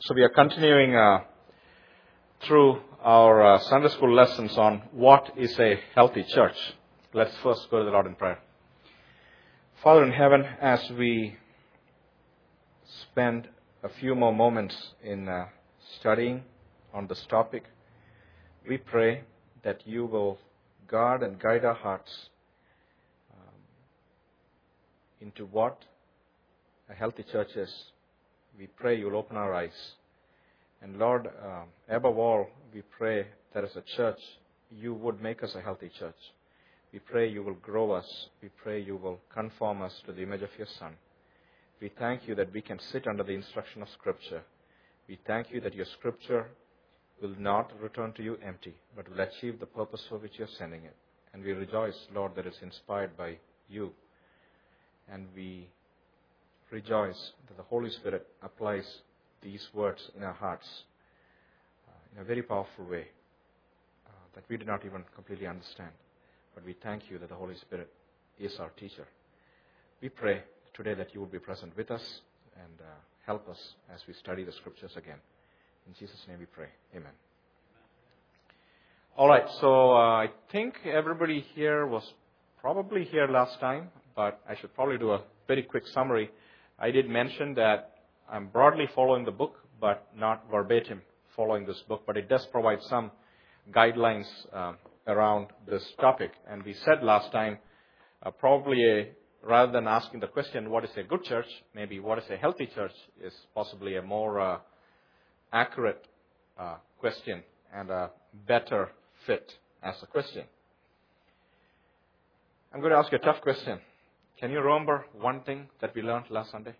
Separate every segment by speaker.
Speaker 1: So we are continuing through our Sunday school lessons on what is a healthy church. Let's first go to the Lord in prayer. Father in heaven, as we spend a few more moments in studying on this topic, we pray that you will guard and guide our hearts into what a healthy church is. We pray you will open our eyes. And Lord, above all, we pray that as a church, you would make us a healthy church. We pray you will grow us. We pray you will conform us to the image of your Son. We thank you that we can sit under the instruction of Scripture. We thank you that your Scripture will not return to you empty, but will achieve the purpose for which you are sending it. And we rejoice, Lord, that it's inspired by you. And we rejoice that the Holy Spirit applies these words in our hearts in a very powerful way that we do not even completely understand. But we thank you that the Holy Spirit is our teacher. We pray today that you will be present with us and help us as we study the Scriptures again. In Jesus' name we pray. Amen. All right, so I think everybody here was probably here last time, but I should probably do a very quick summary. I did mention that I'm broadly following the book, but not verbatim following this book, but it does provide some guidelines around this topic. And we said last time, rather than asking the question, what is a good church, maybe what is a healthy church is possibly a more accurate question and a better fit as a question. I'm going to ask you a tough question. Can you remember one thing that we learned last Sunday?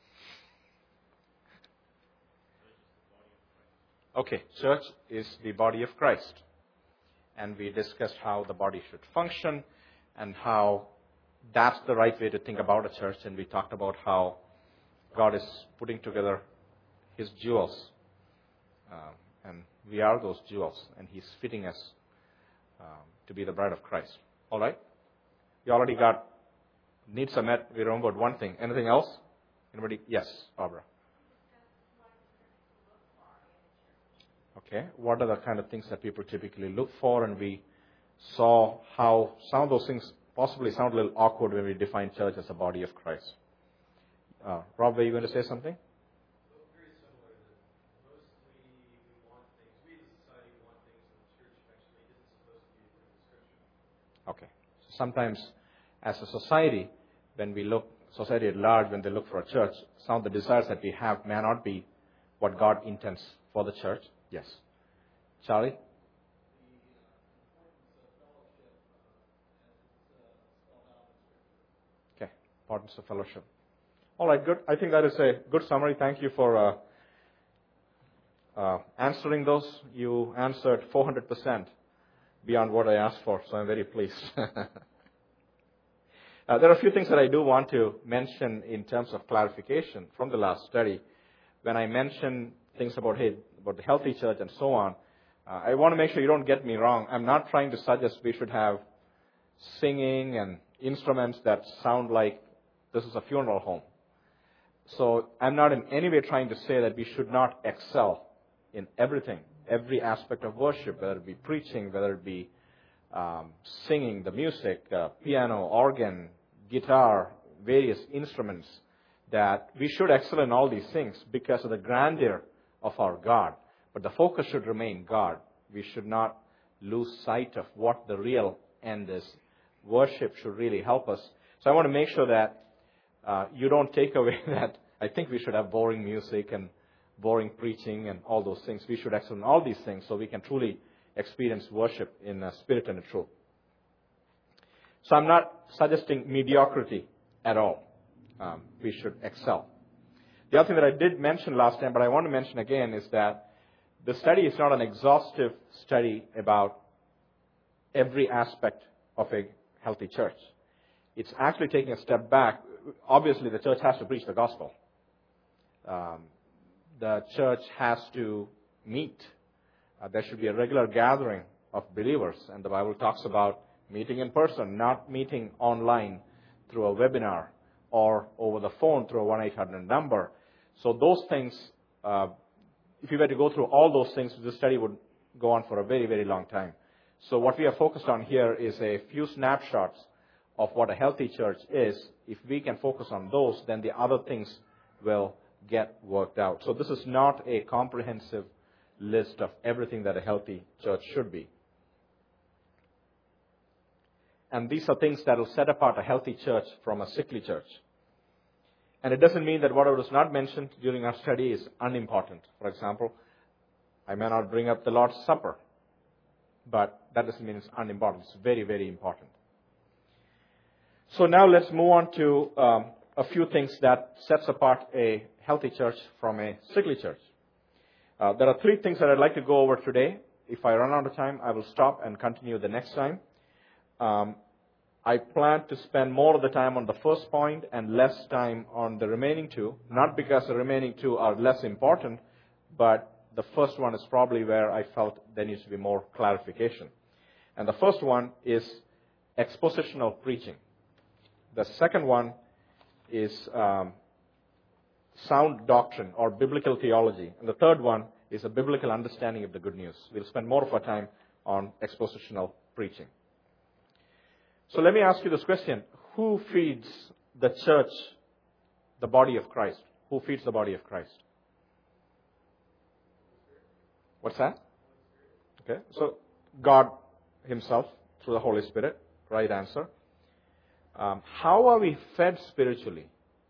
Speaker 1: Okay, church is the body of Christ. And we discussed how the body should function and how that's the right way to think about a church. And we talked about how God is putting together His jewels. And we are those jewels. And He's fitting us to be the bride of Christ. All right? You already got needs are met. We remembered one thing. Anything else? Anybody? Yes, Barbara. Okay. What are the kind of things that people typically look for? And we saw how some of those things possibly sound a little awkward when we define church as a body of Christ. Rob, were you going to say something?
Speaker 2: Very similar. Mostly we want things. We as a society want things, and the church actually isn't supposed to be a description.
Speaker 1: Okay. So sometimes, as a society, society at large, when they look for a church, some of the desires that we have may not be what God intends for the church. Yes. Charlie?
Speaker 2: The importance of fellowship as it's spelled out in Scripture.
Speaker 1: Okay. Importance of fellowship. All right, good. I think that is a good summary. Thank you for answering those. You answered 400% beyond what I asked for, so I'm very pleased. There are a few things that I do want to mention in terms of clarification from the last study. When I mention things about the healthy church and so on, I want to make sure you don't get me wrong. I'm not trying to suggest we should have singing and instruments that sound like this is a funeral home. So I'm not in any way trying to say that we should not excel in everything, every aspect of worship, whether it be preaching, whether it be singing, the music, piano, organ, guitar, various instruments, that we should excel in all these things because of the grandeur of our God. But the focus should remain God. We should not lose sight of what the real end is. Worship should really help us. So I want to make sure that you don't take away that I think we should have boring music and boring preaching and all those things. We should excel in all these things so we can truly experience worship in spirit and in truth. So I'm not suggesting mediocrity at all. We should excel. The other thing that I did mention last time, but I want to mention again, is that the study is not an exhaustive study about every aspect of a healthy church. It's actually taking a step back. Obviously, the church has to preach the gospel. The church has to meet. There should be a regular gathering of believers. And the Bible talks about meeting in person, not meeting online through a webinar or over the phone through a 1-800 number. So those things if you were to go through all those things, this study would go on for a very, very long time. So what we are focused on here is a few snapshots of what a healthy church is. If we can focus on those, then the other things will get worked out. So this is not a comprehensive list of everything that a healthy church should be. And these are things that will set apart a healthy church from a sickly church. And it doesn't mean that whatever is not mentioned during our study is unimportant. For example, I may not bring up the Lord's Supper, but that doesn't mean it's unimportant. It's very, very important. So now let's move on to a few things that sets apart a healthy church from a sickly church. There are 3 things that I'd like to go over today. If I run out of time, I will stop and continue the next time. I plan to spend more of the time on the first point and less time on the remaining 2, not because the remaining 2 are less important, but the first one is probably where I felt there needs to be more clarification. And the first one is expositional preaching. The second one is sound doctrine or biblical theology. And the third one is a biblical understanding of the good news. We'll spend more of our time on expositional preaching. So let me ask you this question. Who feeds the church, the body of Christ? Who feeds the body of Christ? What's that? Okay, so God Himself through the Holy Spirit. Right answer. How are we fed spiritually?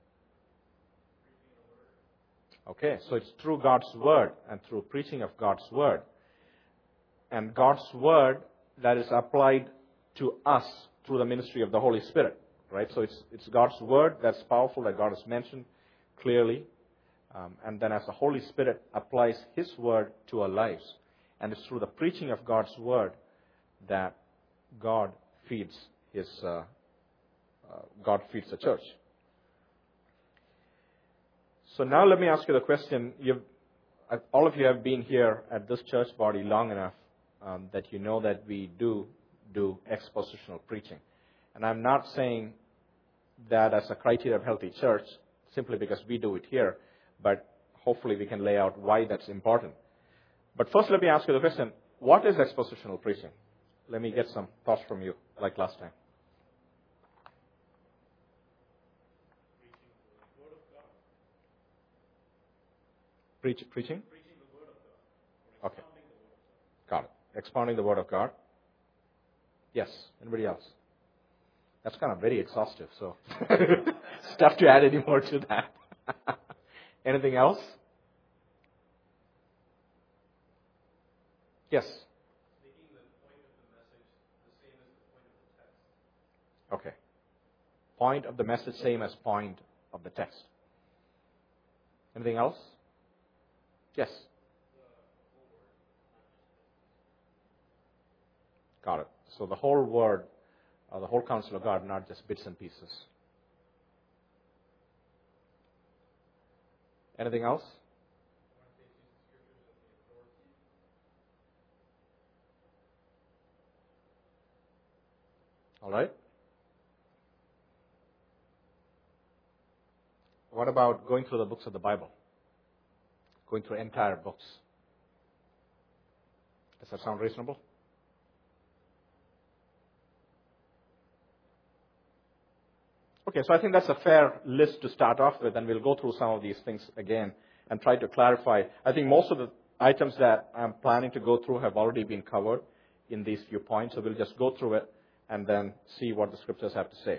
Speaker 1: Okay, so it's through God's Word and through preaching of God's Word. And God's Word that is applied to us through the ministry of the Holy Spirit. Right? So it's God's Word that's powerful, that God has mentioned clearly. And then as the Holy Spirit applies His Word to our lives. And it's through the preaching of God's Word that God feeds the church. So now let me ask you the question. All of you have been here at this church body long enough that you know that we do expositional preaching. And I'm not saying that as a criteria of healthy church simply because we do it here, but hopefully we can lay out why that's important. But first let me ask you the question, what is expositional preaching? Let me get some thoughts from you, like last time. Preaching?
Speaker 2: Preaching the Word of God.
Speaker 1: Okay. Got it. Expounding the Word of God. Yes. Anybody else? That's kind of very exhaustive, so it's tough to add any more to that. Anything else? Yes.
Speaker 2: Making the point of the message the same as the point of the text.
Speaker 1: Okay. Point of the message same as point of the text. Anything else? Yes. Got it. So the whole Word, the whole counsel of God, not just bits and pieces. Anything else? All right. What about going through the books of the Bible? Going through entire books. Does that sound reasonable? Okay, so I think that's a fair list to start off with, and we'll go through some of these things again and try to clarify. I think most of the items that I'm planning to go through have already been covered in these few points, so we'll just go through it and then see what the scriptures have to say.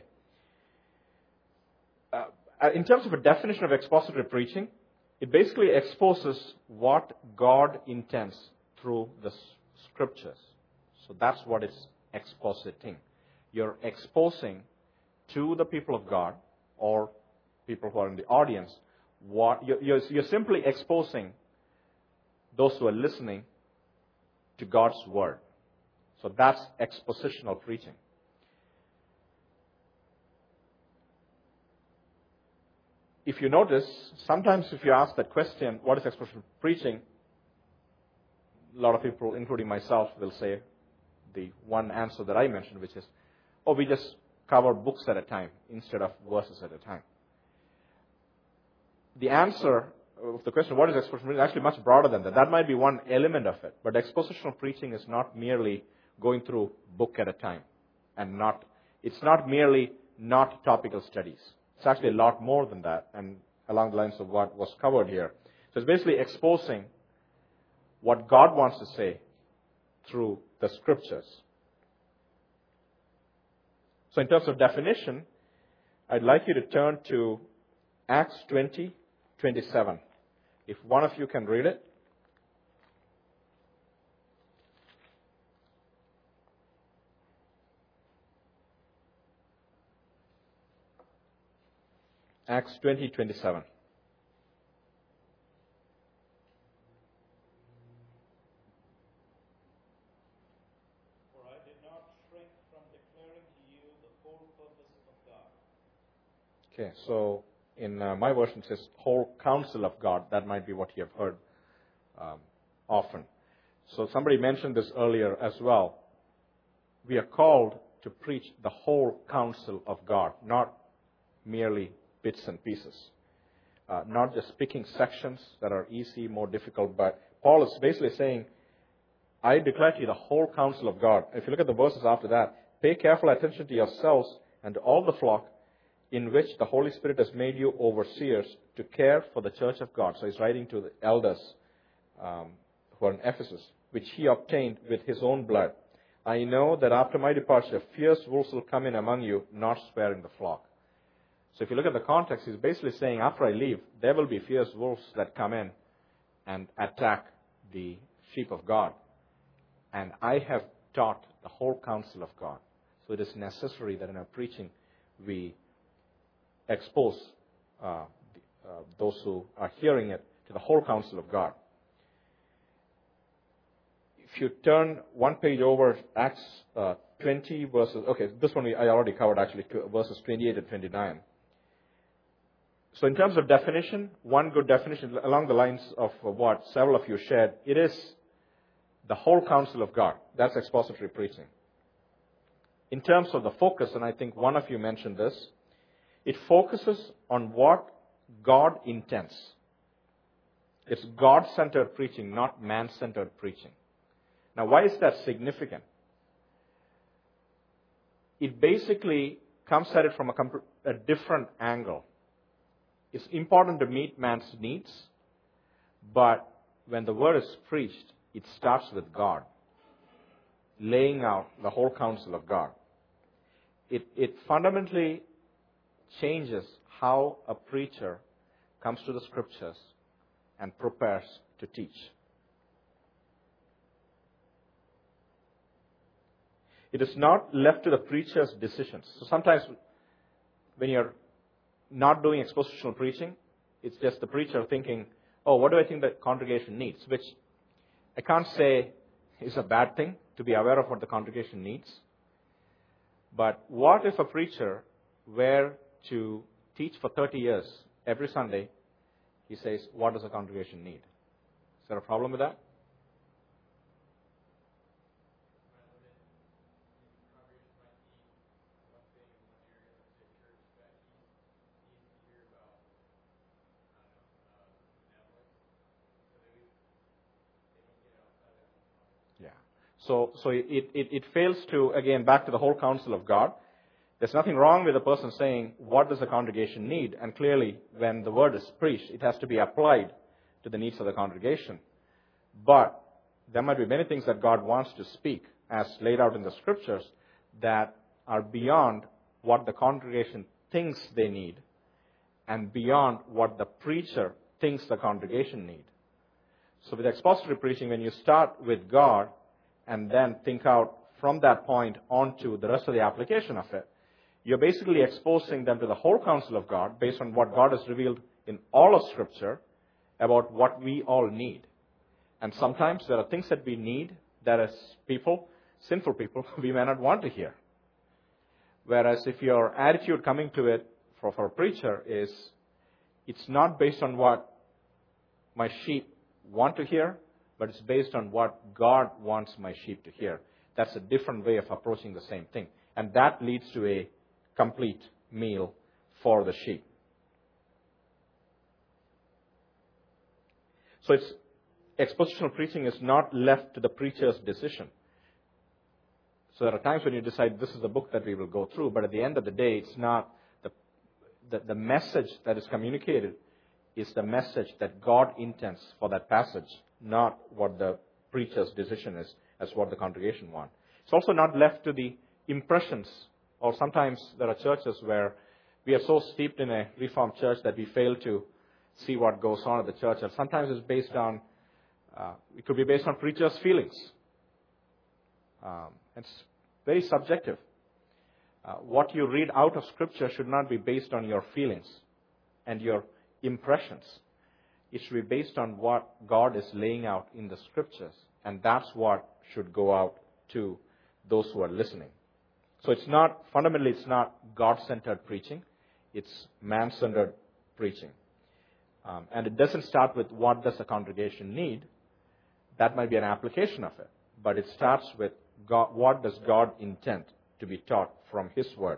Speaker 1: In terms of a definition of expository preaching, it basically exposes what God intends through the scriptures. So that's what it's expositing. You're exposing to the people of God or people who are in the audience, you're simply exposing those who are listening to God's Word. So that's expositional preaching. If you notice, sometimes if you ask that question, what is expositional preaching, a lot of people, including myself, will say the one answer that I mentioned, which is, we just cover books at a time instead of verses at a time. The answer of the question, what is expositional preaching? It's actually much broader than that. That might be one element of it. But expositional preaching is not merely going through book at a time. And it's not merely not topical studies. It's actually a lot more than that, and along the lines of what was covered here. So it's basically exposing what God wants to say through the Scriptures. So in terms of definition, I'd like you to turn to Acts 20:27. If one of you can read it. Acts 20:27.
Speaker 2: For I did not shrink from declaring to you the whole purpose of God.
Speaker 1: Okay, so in my version it says whole counsel of God. That might be what you have heard often. So somebody mentioned this earlier as well. We are called to preach the whole counsel of God, not merely bits and pieces. Not just picking sections that are easy, more difficult, but Paul is basically saying, I declare to you the whole counsel of God. If you look at the verses after that, pay careful attention to yourselves and to all the flock in which the Holy Spirit has made you overseers to care for the church of God. So he's writing to the elders who are in Ephesus, which he obtained with his own blood. I know that after my departure, fierce wolves will come in among you, not sparing the flock. So if you look at the context, he's basically saying, after I leave, there will be fierce wolves that come in and attack the sheep of God. And I have taught the whole counsel of God. So it is necessary that in our preaching, we expose those who are hearing it to the whole counsel of God. If you turn one page over, Acts 20 verses, okay, this one I already covered actually, verses 28 and 29. So in terms of definition, one good definition along the lines of what several of you shared, it is the whole counsel of God. That's expository preaching. In terms of the focus, and I think one of you mentioned this, it focuses on what God intends. It's God-centered preaching, not man-centered preaching. Now, why is that significant? It basically comes at it from a different angle. It's important to meet man's needs, but when the word is preached, it starts with God, laying out the whole counsel of God. It fundamentally changes how a preacher comes to the Scriptures and prepares to teach. It is not left to the preacher's decisions. So sometimes when you're not doing expositional preaching, it's just the preacher thinking, oh, what do I think the congregation needs? Which I can't say is a bad thing, to be aware of what the congregation needs. But what if a preacher were to teach for 30 years every Sunday, he says, what does the congregation need? Is there a problem with that? So it fails to, again, back to the whole counsel of God. There's nothing wrong with a person saying, what does the congregation need? And clearly, when the word is preached, it has to be applied to the needs of the congregation. But there might be many things that God wants to speak, as laid out in the Scriptures, that are beyond what the congregation thinks they need and beyond what the preacher thinks the congregation need. So with expository preaching, when you start with God, and then think out from that point on to the rest of the application of it, you're basically exposing them to the whole counsel of God based on what God has revealed in all of Scripture about what we all need. And sometimes there are things that we need that as people, sinful people, we may not want to hear. Whereas if your attitude coming to it for a preacher is, it's not based on what my sheep want to hear, but it's based on what God wants my sheep to hear. That's a different way of approaching the same thing. And that leads to a complete meal for the sheep. So expositional preaching is not left to the preacher's decision. So there are times when you decide this is the book that we will go through, but at the end of the day, it's not the message that is communicated is the message that God intends for that passage, not what the preacher's decision is as what the congregation wants. It's also not left to the impressions, or sometimes there are churches where we are so steeped in a Reformed church that we fail to see what goes on at the church, and sometimes it's based on, it could be based on preacher's feelings. It's very subjective. What you read out of Scripture should not be based on your feelings and your impressions. It should be based on what God is laying out in the Scriptures, and that's what should go out to those who are listening. So fundamentally it's not God-centered preaching, it's man-centered preaching. And it doesn't start with what does the congregation need. That might be an application of it, but it starts with God, what does God intend to be taught from His Word.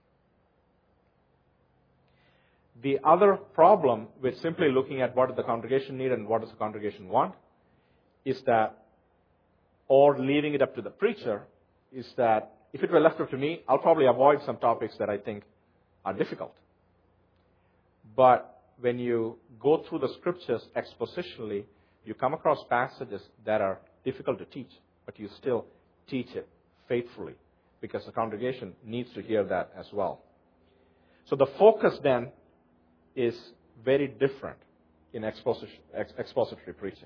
Speaker 1: The other problem with simply looking at what does the congregation need and what does the congregation want is that, or leaving it up to the preacher, is that if it were left up to me, I'll probably avoid some topics that I think are difficult. But when you go through the Scriptures expositionally, you come across passages that are difficult to teach, but you still teach it faithfully because the congregation needs to hear that as well. So the focus then is very different in expository preaching.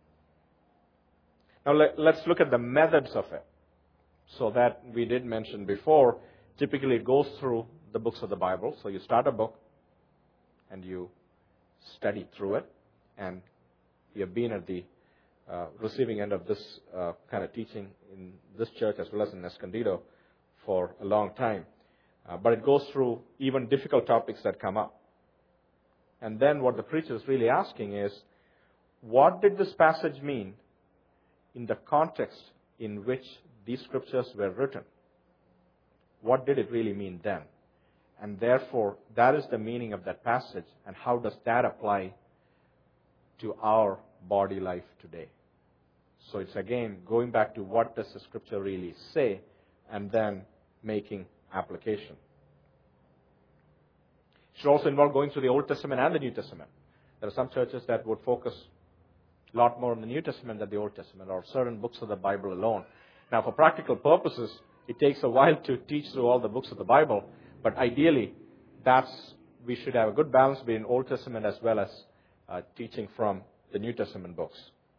Speaker 1: Now let's look at the methods of it. So that we did mention before, typically it goes through the books of the Bible. So you start a book and you study through it, and you have been at the receiving end of this kind of teaching in this church as well as in Escondido for a long time. But it goes through even difficult topics that come up. And then what the preacher is really asking is, what did this passage mean in the context in which these scriptures were written? What did it really mean then? And therefore, that is the meaning of that passage, and how does that apply to our body life today? So it's again going back to what does the scripture really say, and then making application. It should also involve going through the Old Testament and the New Testament. There are some churches that would focus a lot more on the New Testament than the Old Testament, or certain books of the Bible alone. Now, for practical purposes, it takes a while to teach through all the books of the Bible, but ideally, we should have a good balance between Old Testament as well as teaching from the New Testament books.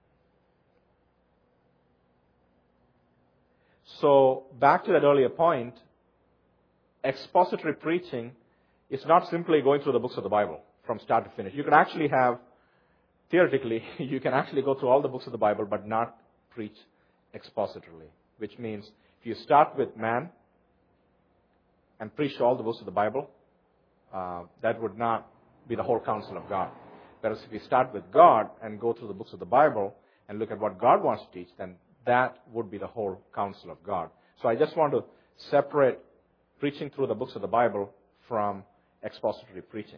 Speaker 1: So, back to that earlier point, expository preaching is not simply going through the books of the Bible from start to finish. You can actually have, theoretically, you can actually go through all the books of the Bible but not preach expositorily, which means if you start with man and preach all the books of the Bible, that would not be the whole counsel of God. Whereas if you start with God and go through the books of the Bible and look at what God wants to teach, then that would be the whole counsel of God. So I just want to separate preaching through the books of the Bible from expository preaching.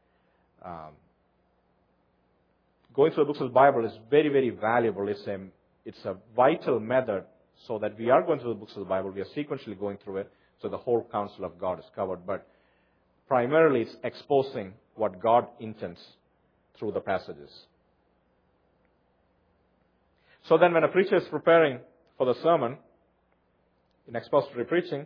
Speaker 1: Going through the books of the Bible is very, very valuable. It's a vital method so that we are going through the books of the Bible. We are sequentially going through it, so the whole counsel of God is covered. But primarily it's exposing what God intends through the passages. So then when a preacher is preparing for the sermon in expository preaching,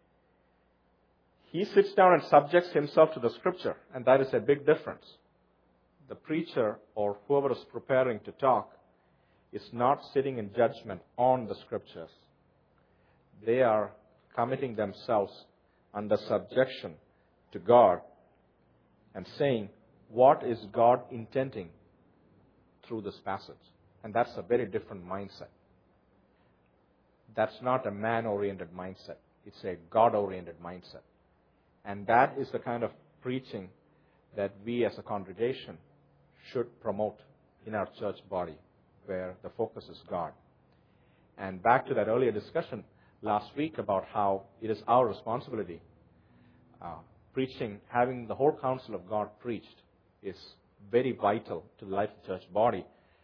Speaker 1: he sits down and subjects himself to the Scripture, and that is a big difference. The preacher or whoever is preparing to talk is not sitting in judgment on the Scriptures. They are committing themselves under subjection to God and saying, what is God intending through this passage? And that's a very different mindset. That's not a man-oriented mindset. It's a God-oriented mindset. And that is the kind of preaching that we as a congregation should promote in our church body, where the focus is God. And back to that earlier discussion last week about how it is our responsibility. Preaching, having the whole counsel of God preached is very vital to the life of the church body.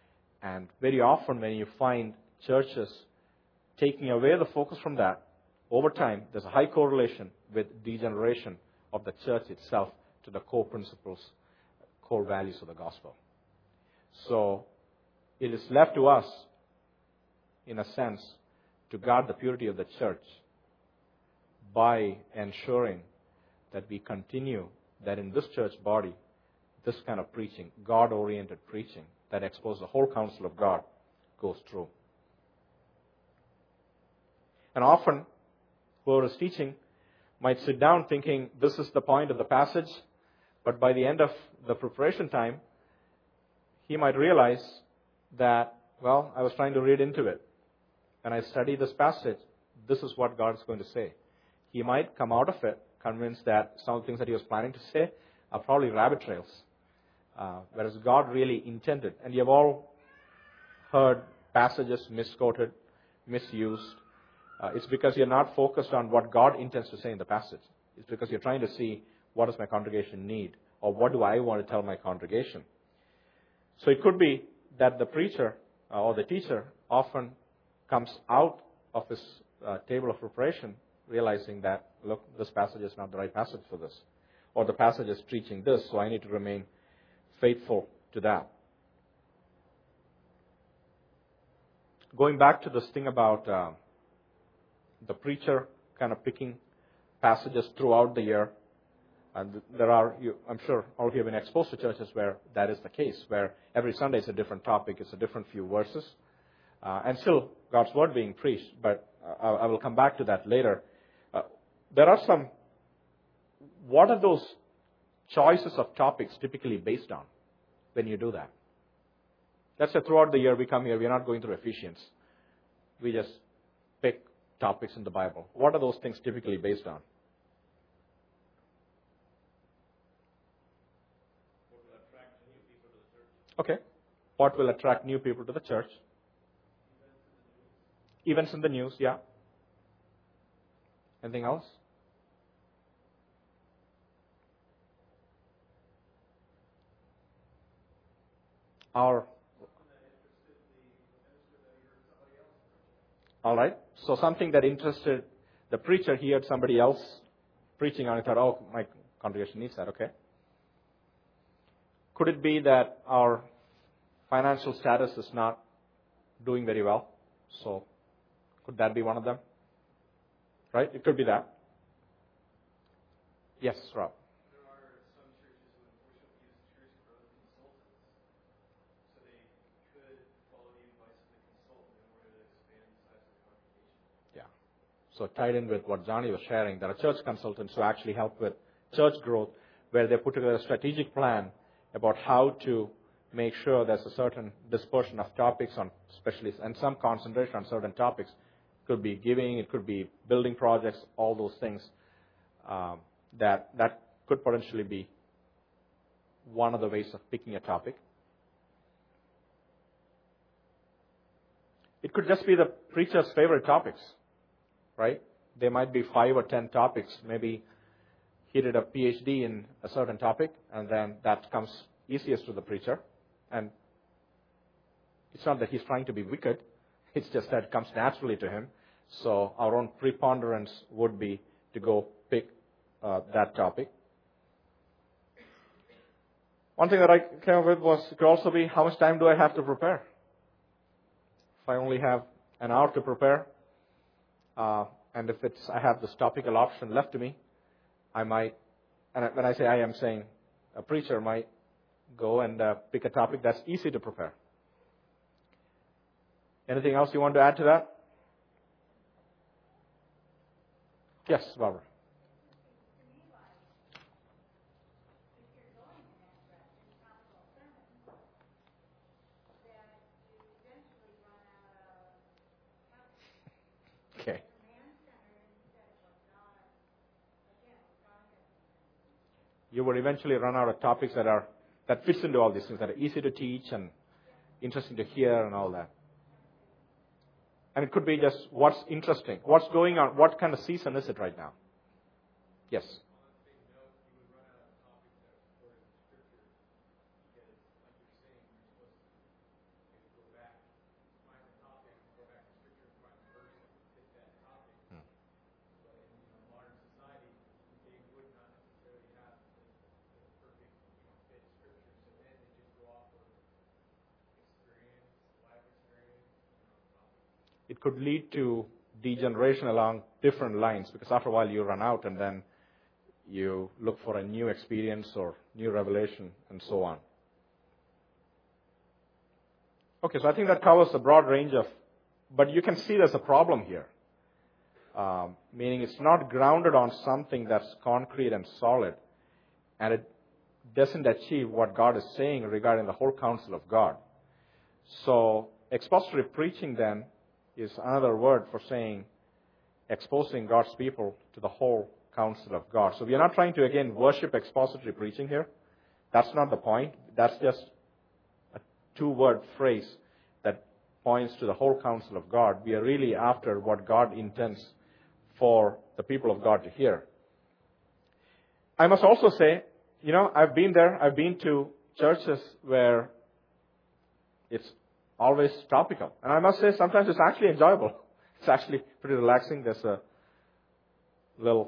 Speaker 1: And very often when you find churches taking away the focus from that, over time, there's a high correlation with degeneration of the church itself to the core principles, core values of the gospel. So it is left to us, in a sense, to guard the purity of the church by ensuring that we continue that in this church body, this kind of preaching, God-oriented preaching that exposes the whole counsel of God goes through. And often, whoever is teaching might sit down thinking this is the point of the passage, but by the end of the preparation time, he might realize that, well, I was trying to read into it. When I study this passage, this is what God is going to say. He might come out of it convinced that some of the things that he was planning to say are probably rabbit trails, whereas God really intended. And you have all heard passages misquoted, misused. It's because you're not focused on what God intends to say in the passage. It's because you're trying to see what does my congregation need, or what do I want to tell my congregation. So it could be that the preacher or the teacher often comes out of his table of preparation realizing that, look, this passage is not the right passage for this, or the passage is preaching this, so I need to remain faithful to that. Going back to this thing about the preacher kind of picking passages throughout the year, and there are, I'm sure all of you have been exposed to churches where that is the case, where every Sunday is a different topic, it's a different few verses, and still God's word being preached, but I will come back to that later. There are some, what are those choices of topics typically based on when you do that? Let's say throughout the year we come here, we're not going through Ephesians. We just pick topics in the Bible. What are those things typically based on? Okay. What will attract new people to the church? Events in the news, yeah. Anything else? All right. So something that interested the preacher, he heard somebody else preaching on it, thought, oh, my congregation needs that, okay. Could it be that our financial status is not doing very well? So could that be one of them? Right? It could be that. Yes, Rob.
Speaker 2: There are some churches who unfortunately use church growth consultants. So they could follow the advice of the consultant in order to expand the size of the congregation.
Speaker 1: Yeah. So tied in with what Johnny was sharing, there are church consultants who actually help with church growth, where they put together a strategic plan about how to make sure there's a certain dispersion of topics on specialists and some concentration on certain topics. It could be giving, it could be building projects, all those things that could potentially be one of the ways of picking a topic. It could just be the preacher's favorite topics, right? There might be 5 or 10 topics. Maybe he did a PhD in a certain topic, and then that comes easiest to the preacher. And it's not that he's trying to be wicked. It's just that it comes naturally to him. So our own preponderance would be to go pick that topic. One thing that I came up with it could also be, how much time do I have to prepare? If I only have an hour to prepare, and if I have this topical option left to me, I might, and when I say I am saying a preacher might go and pick a topic that's easy to prepare. Anything else you want to add to that? Yes, Barbara. Okay. You will eventually run out of topics that fits into all these things, that are easy to teach and interesting to hear and all that. And it could be just what's interesting, what's going on, what kind of season is it right now? Yes. could lead to degeneration along different lines, because after a while you run out and then you look for a new experience or new revelation and so on. Okay, so I think that covers a broad range of, but you can see there's a problem here. Meaning it's not grounded on something that's concrete and solid, and it doesn't achieve what God is saying regarding the whole counsel of God. So expository preaching then is another word for saying exposing God's people to the whole counsel of God. So we are not trying to, again, worship expository preaching here. That's not the point. That's just a two-word phrase that points to the whole counsel of God. We are really after what God intends for the people of God to hear. I must also say, I've been there. I've been to churches where it's always topical. And I must say, sometimes it's actually enjoyable. It's actually pretty relaxing. There's a little,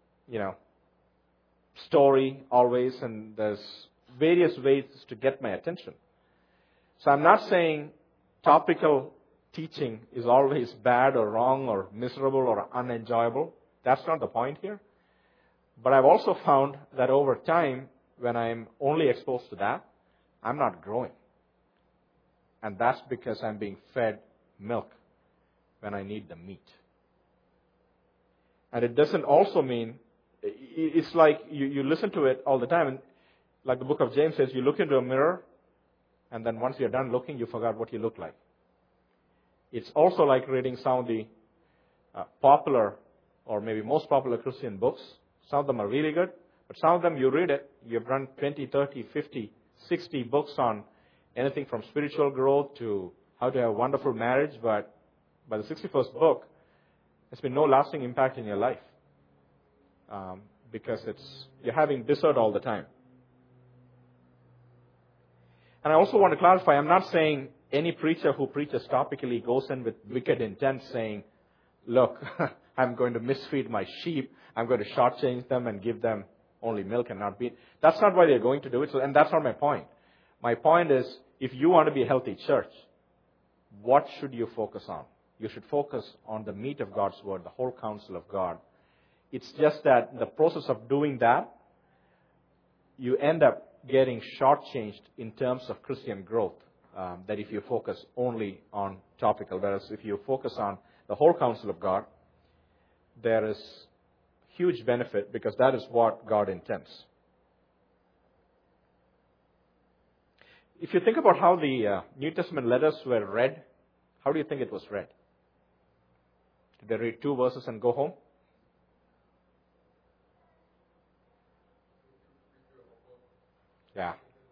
Speaker 1: story always, and there's various ways to get my attention. So I'm not saying topical teaching is always bad or wrong or miserable or unenjoyable. That's not the point here. But I've also found that over time, when I'm only exposed to that, I'm not growing. And that's because I'm being fed milk when I need the meat. And it doesn't also mean, it's like you listen to it all the time, and like the book of James says, you look into a mirror, and then once you're done looking, you forgot what you look like. It's also like reading some of the popular or maybe most popular Christian books. Some of them are really good, but some of them you read it, you've run 20, 30, 50, 60 books on anything from spiritual growth to how to have a wonderful marriage, but by the 61st book, there's been no lasting impact in your life because you're having dessert all the time. And I also want to clarify, I'm not saying any preacher who preaches topically goes in with wicked intent saying, look, I'm going to misfeed my sheep, I'm going to shortchange them and give them only milk and not meat. That's not why they're going to do it, and that's not my point. My point is, if you want to be a healthy church, what should you focus on? You should focus on the meat of God's Word, the whole counsel of God. It's just that in the process of doing that, you end up getting shortchanged in terms of Christian growth, that if you focus only on topical. Whereas if you focus on the whole counsel of God, there is huge benefit because that is what God intends. If you think about how the New Testament letters were read, how do you think it was read? Did they read 2 verses and go home? Yeah.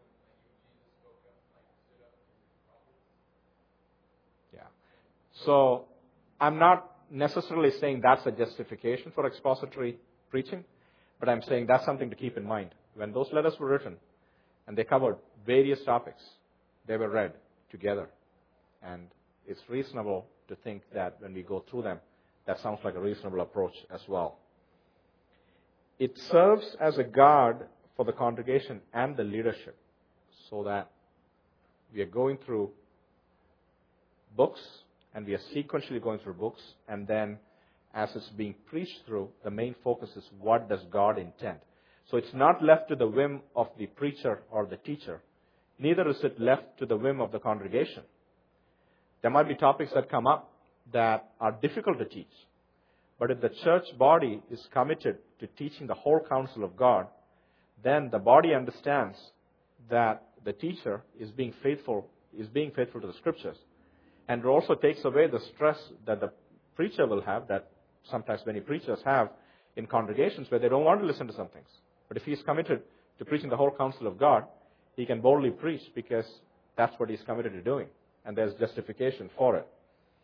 Speaker 1: Yeah. So I'm not necessarily saying that's a justification for expository preaching, but I'm saying that's something to keep in mind. When those letters were written and they covered various topics, they were read together. And it's reasonable to think that when we go through them, that sounds like a reasonable approach as well. It serves as a guard for the congregation and the leadership so that we are going through books and we are sequentially going through books, and then as it's being preached through, the main focus is what does God intend. So it's not left to the whim of the preacher or the teacher. Neither is it left to the whim of the congregation. There might be topics that come up that are difficult to teach. But if the church body is committed to teaching the whole counsel of God, then the body understands that the teacher is being faithful to the Scriptures. And it also takes away the stress that the preacher will have, that sometimes many preachers have in congregations where they don't want to listen to some things. But if he's committed to preaching the whole counsel of God, he can boldly preach because that's what he's committed to doing. And there's justification for it.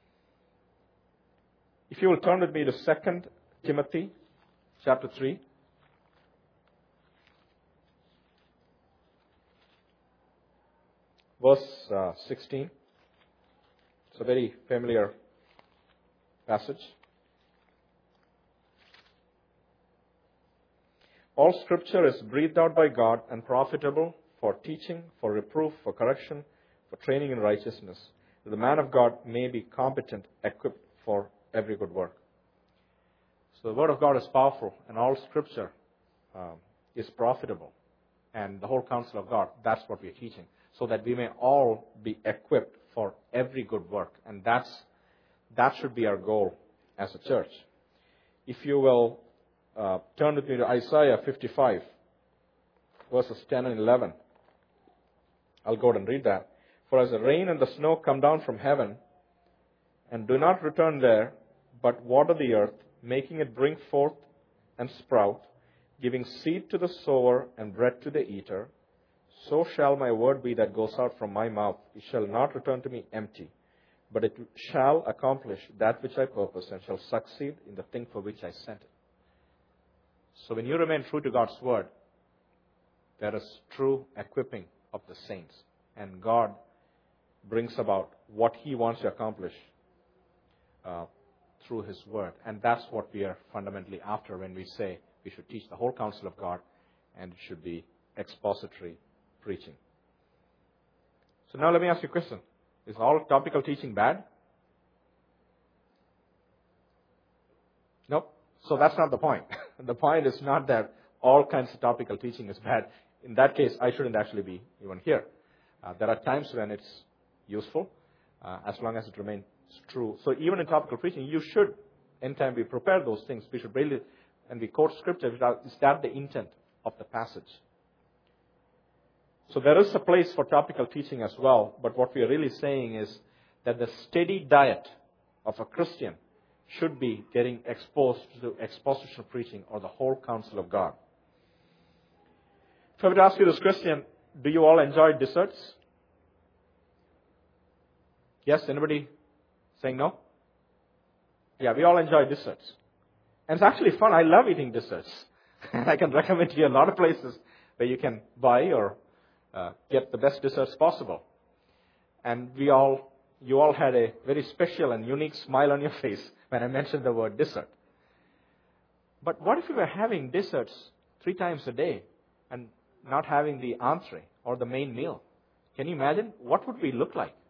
Speaker 1: If you will turn with me to 2 Timothy chapter 3. Verse 16. It's a very familiar passage. All Scripture is breathed out by God and profitable for teaching, for reproof, for correction, for training in righteousness, that the man of God may be competent, equipped for every good work. So the Word of God is powerful, and all Scripture is profitable. And the whole counsel of God, that's what we're teaching, so that we may all be equipped for every good work. And that should be our goal as a church. If you will turn with me to Isaiah 55, verses 10 and 11. I'll go ahead and read that. For as the rain and the snow come down from heaven, and do not return there, but water the earth, making it bring forth and sprout, giving seed to the sower and bread to the eater, so shall my word be that goes out from my mouth. It shall not return to me empty, but it shall accomplish that which I purpose, and shall succeed in the thing for which I sent it. So when you remain true to God's word, there is true equipping of the saints, and God brings about what He wants to accomplish through His word. And that's what we are fundamentally after when we say we should teach the whole counsel of God, and it should be expository preaching. So now let me ask you a question. Is all topical teaching bad? Nope. So that's not the point. The point is not that all kinds of topical teaching is bad. In that case, I shouldn't actually be even here. There are times when it's useful, as long as it remains true. So even in topical preaching, you should, in time, we prepare those things. We should really, and we quote Scripture, is that the intent of the passage? So there is a place for topical teaching as well, but what we are really saying is that the steady diet of a Christian should be getting exposed to expositional preaching or the whole counsel of God. If I were to ask you this question, do you all enjoy desserts? Yes? Anybody saying no? Yeah, we all enjoy desserts. And it's actually fun. I love eating desserts. I can recommend to you a lot of places where you can buy or get the best desserts possible. And you all had a very special and unique smile on your face when I mentioned the word dessert. But what if you were having desserts 3 times a day and not having the entree or the main meal? Can you imagine? What would we look like?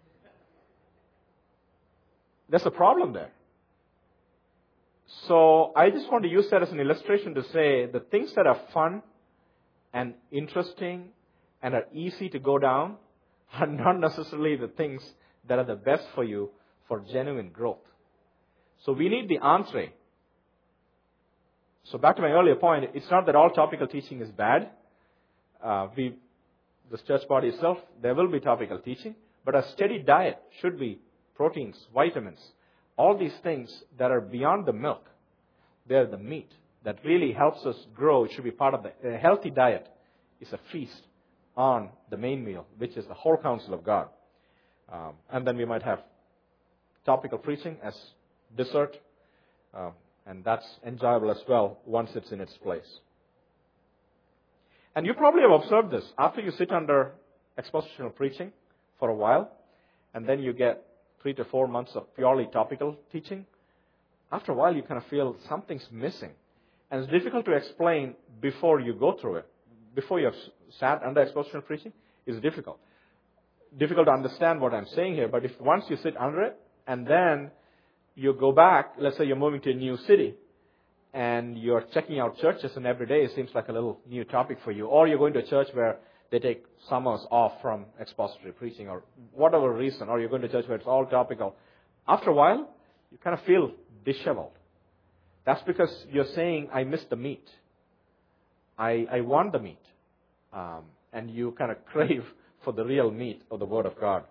Speaker 1: There's a problem there. So I just want to use that as an illustration to say the things that are fun and interesting and are easy to go down are not necessarily the things that are the best for you for genuine growth. So we need the entree. So back to my earlier point, it's not that all topical teaching is bad. This church body itself, there will be topical teaching, but a steady diet should be proteins, vitamins, all these things that are beyond the milk. They're the meat that really helps us grow. It should be part of a healthy diet is a feast on the main meal, which is the whole counsel of God. And then we might have topical preaching as dessert, and that's enjoyable as well once it's in its place. And you probably have observed this. After you sit under expositional preaching for a while, and then you get 3 to 4 months of purely topical teaching, after a while you kind of feel something's missing. And it's difficult to explain before you go through it. Before you have sat under expositional preaching, it's difficult. Difficult to understand what I'm saying here, but if once you sit under it, and then you go back, let's say you're moving to a new city, and you're checking out churches, and every day it seems like a little new topic for you, or you're going to a church where they take summers off from expository preaching, or whatever reason, or you're going to a church where it's all topical. After a while, you kind of feel disheveled. That's because you're saying, I miss the meat. I want the meat. And you kind of crave for the real meat of the Word of God.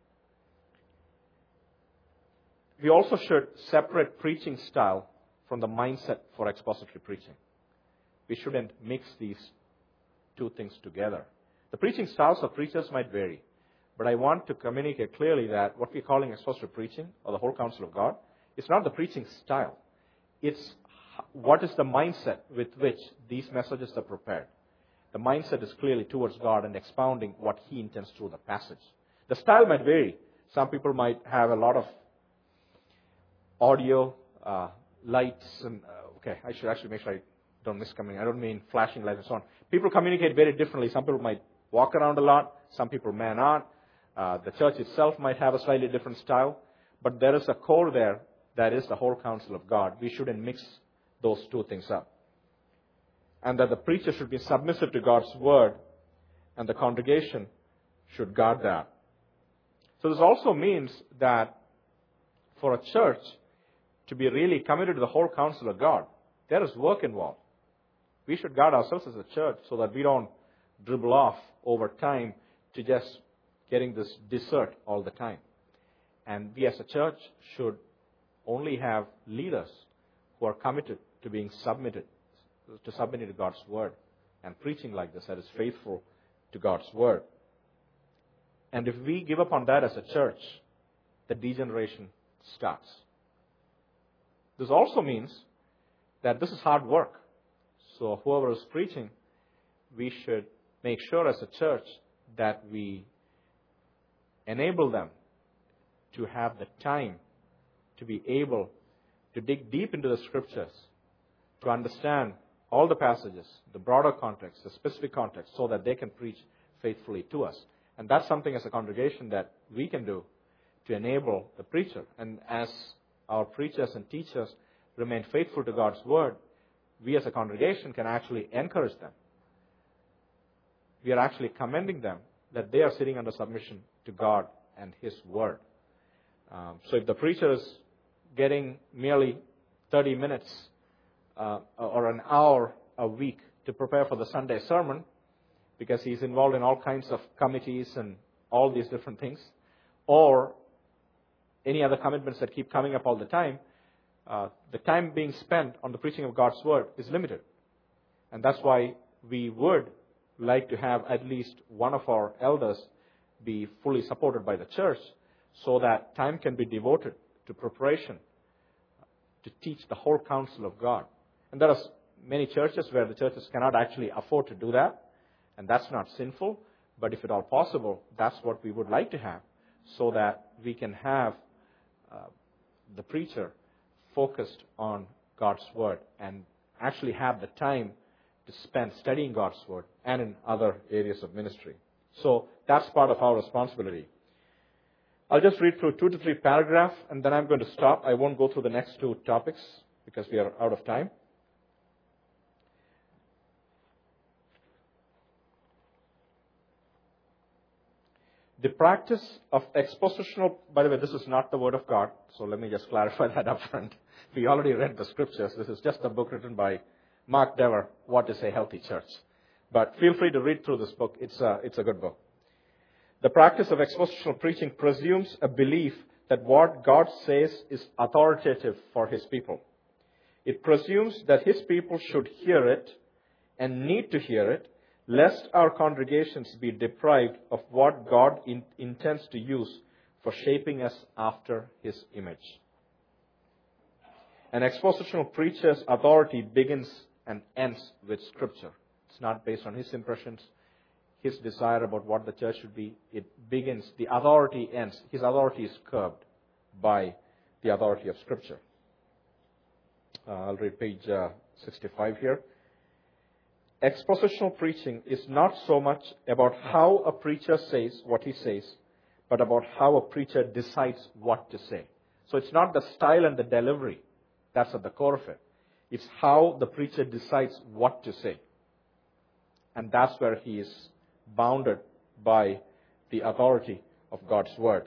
Speaker 1: We also should separate preaching style from the mindset for expository preaching. We shouldn't mix these two things together. The preaching styles of preachers might vary, but I want to communicate clearly that what we're calling expository preaching, or the whole counsel of God, is not the preaching style. It's what is the mindset with which these messages are prepared. The mindset is clearly towards God and expounding what He intends through the passage. The style might vary. Some people might have a lot of audio, lights, and I should actually make sure I don't miss coming. I don't mean flashing lights and so on. People communicate very differently. Some people might walk around a lot. Some people may not. The church itself might have a slightly different style. But there is a core there that is the whole counsel of God. We shouldn't mix those two things up. And that the preacher should be submissive to God's word, and the congregation should guard that. So this also means that for a church to be really committed to the whole counsel of God, there is work involved. We should guard ourselves as a church so that we don't dribble off over time to just getting this dessert all the time. And we as a church should only have leaders who are committed to being submitting to God's word and preaching like this, that is faithful to God's word. And if we give up on that as a church, the degeneration starts. This also means that this is hard work. So whoever is preaching, we should make sure as a church that we enable them to have the time to be able to dig deep into the scriptures, to understand all the passages, the broader context, the specific context, so that they can preach faithfully to us. And that's something as a congregation that we can do to enable the preacher. And as our preachers and teachers remain faithful to God's word, we as a congregation can actually encourage them. We are actually commending them that they are sitting under submission to God and His word. So if the preacher is getting merely 30 minutes or an hour a week to prepare for the Sunday sermon, because he's involved in all kinds of committees and all these different things, or any other commitments that keep coming up all the time, the time being spent on the preaching of God's word is limited. And that's why we would like to have at least one of our elders be fully supported by the church, so that time can be devoted to preparation to teach the whole counsel of God. And there are many churches where the churches cannot actually afford to do that, and that's not sinful, but if at all possible, that's what we would like to have, so that we can have the preacher focused on God's word and actually have the time to spend studying God's word and in other areas of ministry. So that's part of our responsibility. I'll just read through 2 to 3 paragraphs, and then I'm going to stop. I won't go through the next 2 topics because we are out of time. The practice of expositional, by the way, this is not the Word of God, so let me just clarify that up front. We already read the scriptures. This is just a book written by Mark Dever, What is a Healthy Church. But feel free to read through this book. It's a good book. The practice of expositional preaching presumes a belief that what God says is authoritative for His people. It presumes that His people should hear it and need to hear it, lest our congregations be deprived of what God intends to use for shaping us after His image. An expositional preacher's authority begins and ends with Scripture. It's not based on his impressions, his desire about what the church should be. It begins, the authority ends. His authority is curbed by the authority of Scripture. I'll read page 65 here. Expositional preaching is not so much about how a preacher says what he says, but about how a preacher decides what to say. So it's not the style and the delivery that's at the core of it. It's how the preacher decides what to say. And that's where he is bounded by the authority of God's word.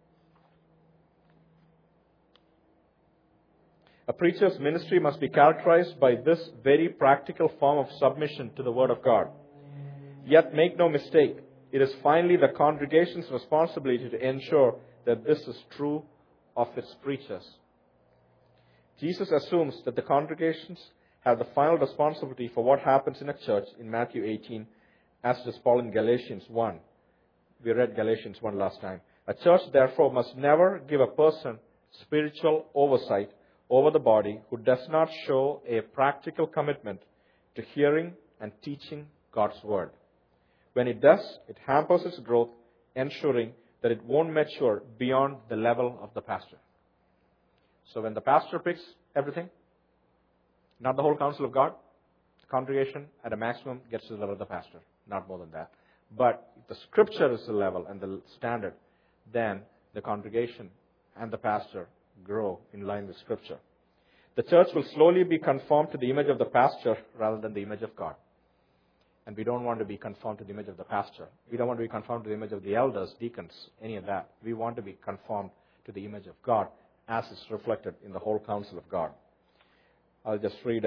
Speaker 1: A preacher's ministry must be characterized by this very practical form of submission to the word of God. Yet make no mistake, it is finally the congregation's responsibility to ensure that this is true of its preachers. Jesus assumes that the congregations have the final responsibility for what happens in a church in Matthew 18, as does Paul in Galatians 1. We read Galatians 1 last time. A church, therefore, must never give a person spiritual oversight over the body who does not show a practical commitment to hearing and teaching God's word. When it does, it hampers its growth, ensuring that it won't mature beyond the level of the pastor. So when the pastor picks everything, not the whole counsel of God, the congregation at a maximum gets to the level of the pastor, not more than that. But if the scripture is the level and the standard, then the congregation and the pastor grow in line with Scripture. The church will slowly be conformed to the image of the pastor rather than the image of God. And we don't want to be conformed to the image of the pastor. We don't want to be conformed to the image of the elders, deacons, any of that. We want to be conformed to the image of God as is reflected in the whole counsel of God. I'll just read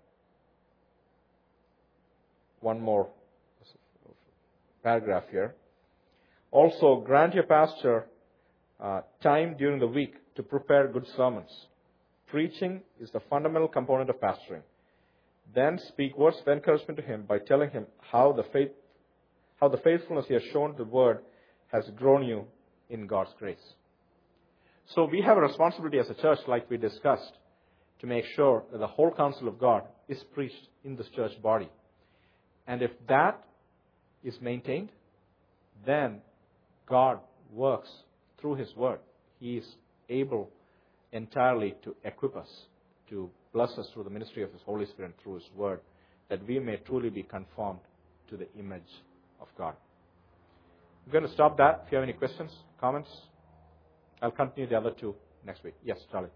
Speaker 1: one more paragraph here. Also, grant your pastor time during the week to prepare good sermons. Preaching is the fundamental component of pastoring. Then speak words of encouragement to him by telling him how the faithfulness he has shown to the word has grown you in God's grace. So we have a responsibility as a church, like we discussed, to make sure that the whole counsel of God is preached in this church body. And if that is maintained, then God works through His Word. He is able entirely to equip us, to bless us through the ministry of His Holy Spirit and through His Word, that we may truly be conformed to the image of God. I'm going to stop that. If you have any questions, comments, I'll continue the other two next week. Yes, Charlie.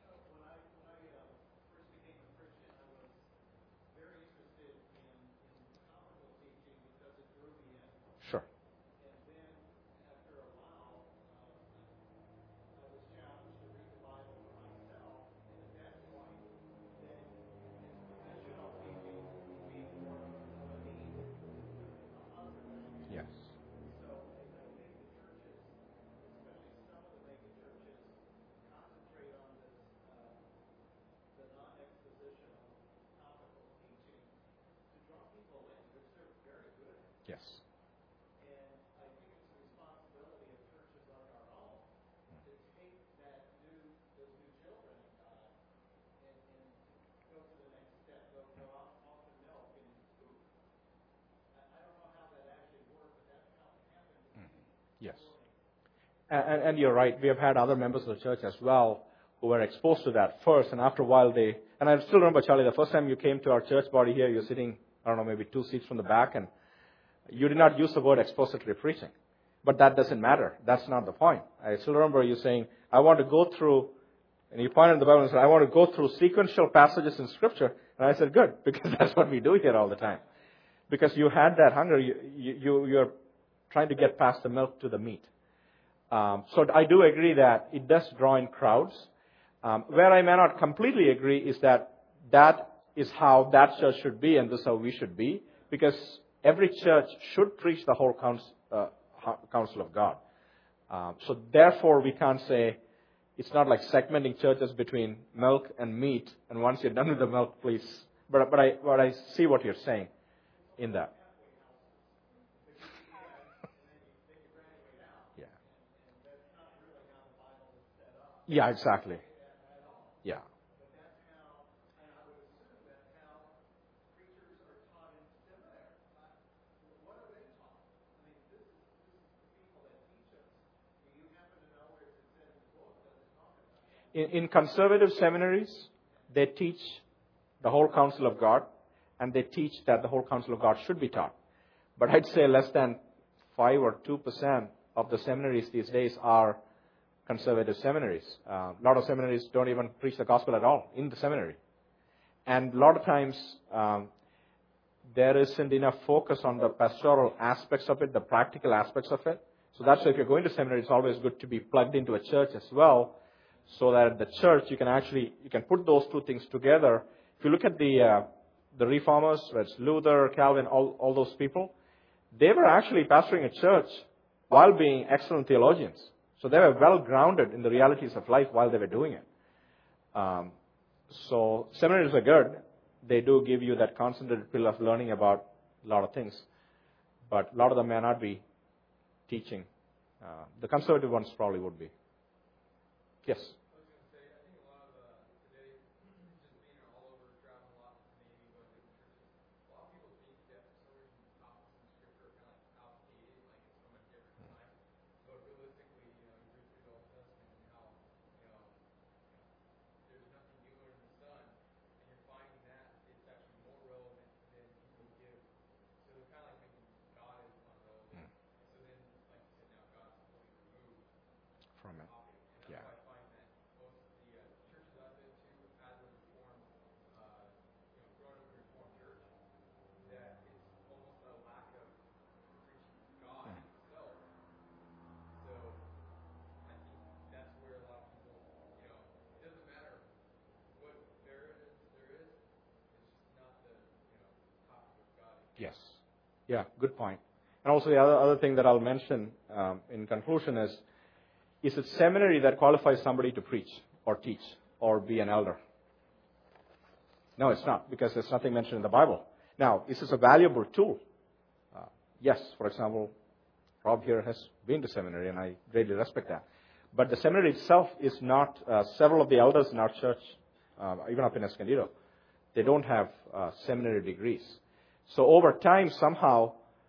Speaker 1: Sure. Yes. Yes. Yes. And you're right. We have had other members of the church as well who were exposed to that first, and after a while and I still remember, Charlie, the first time you came to our church body here, you're sitting, I don't know, maybe 2 seats from the back, and you did not use the word expository preaching. But that doesn't matter. That's not the point. I still remember you saying, I want to go through, and you pointed in the Bible and said, I want to go through sequential passages in Scripture. And I said, good, because that's what we do here all the time. Because you had that hunger, you're trying to get past the milk to the meat. So I do agree that it does draw in crowds. Where I may not completely agree is that is how that church should be and this is how we should be. Because every church should preach the whole counsel of God. So therefore we can't say, it's not like segmenting churches between milk and meat, and once you're done with the milk, please. But I see what you're saying in that. Yeah. Yeah, exactly. Yeah. In conservative seminaries, they teach the whole counsel of God, and they teach that the whole counsel of God should be taught. But I'd say less than 5 or 2% of the seminaries these days are conservative seminaries. A lot of seminaries don't even preach the gospel at all in the seminary. And a lot of times, there isn't enough focus on the pastoral aspects of it, the practical aspects of it. So that's why if you're going to seminary, it's always good to be plugged into a church as well, so that at the church you can put those two things together. If you look at the reformers, whether it's Luther, Calvin, all those people, they were actually pastoring a church while being excellent theologians. So they were well grounded in the realities of life while they were doing it. So seminaries are good. They do give you that concentrated pill of learning about a lot of things. But a lot of them may not be teaching. The conservative ones probably would be. Yes? From it. Yeah. Yeah, good point. And also the other thing that I'll mention in conclusion is it seminary that qualifies somebody to preach or teach or be an elder? No, it's not, because there's nothing mentioned in the Bible. Now, is this a valuable tool? Yes. For example, Rob here has been to seminary, and I greatly respect that. But the seminary itself is not, several of the elders in our church, even up in Escondido, they don't have seminary degrees. So over time, somehow,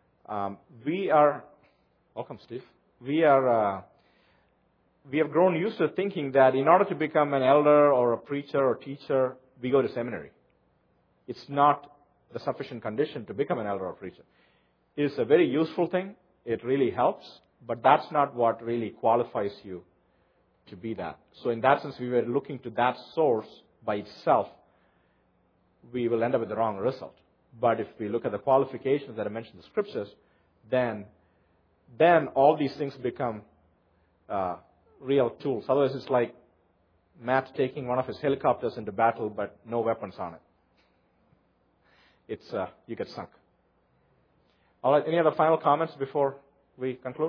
Speaker 1: welcome Steve, we have grown used to thinking that in order to become an elder or a preacher or teacher, we go to seminary. It's not the sufficient condition to become an elder or preacher. It is a very useful thing. It really helps, but that's not what really qualifies you to be that. So in that sense, we were looking to that source by itself, we will end up with the wrong result. But if we look at the qualifications that are mentioned in the scriptures, then all these things become real tools. Otherwise, it's like Matt taking one of his helicopters into battle, but no weapons on it. It's you get sunk. All right. Any other final comments before we conclude?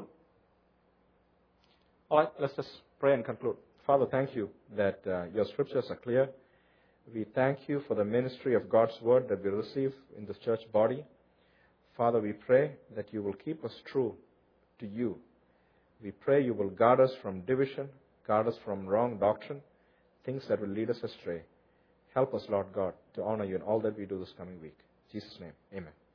Speaker 1: All right. Let's just pray and conclude. Father, thank you that your scriptures are clear. We thank you for the ministry of God's word that we receive in this church body. Father, we pray that you will keep us true to you. We pray you will guard us from division, guard us from wrong doctrine, things that will lead us astray. Help us, Lord God, to honor you in all that we do this coming week. In Jesus' name, amen.